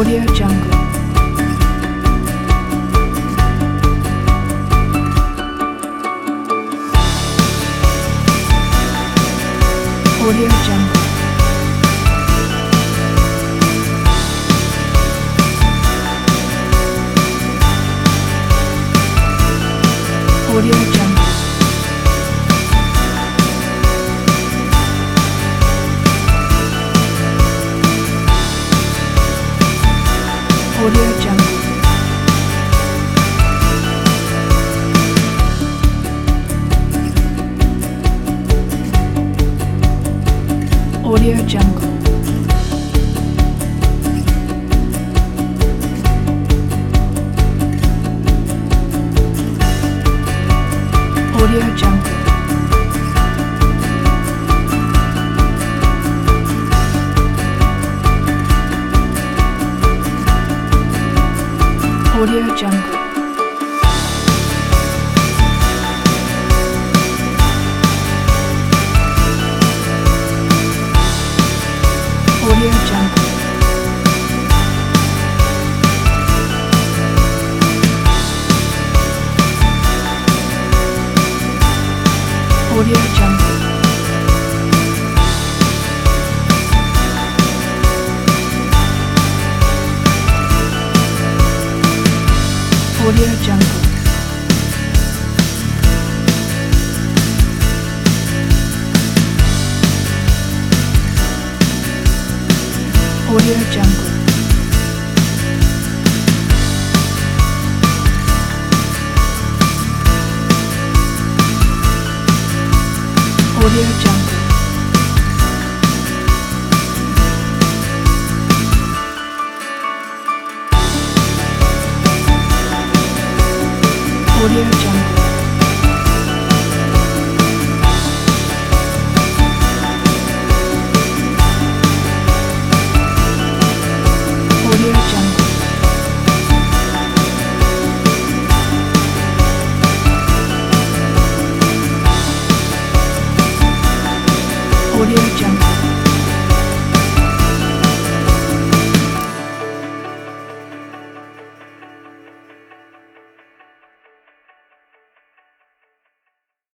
Audio Jungle. Audio Jungle. Audio Jungle. Audio Jungle. Audio Jungle. Audio Jungle. Audio Jungle. Audio Jungle. Audio Jungle. Audio Jungle. Audio Jungle. Audio Jungle. Audio Jungle. Audio Jungle. Audio Jungle.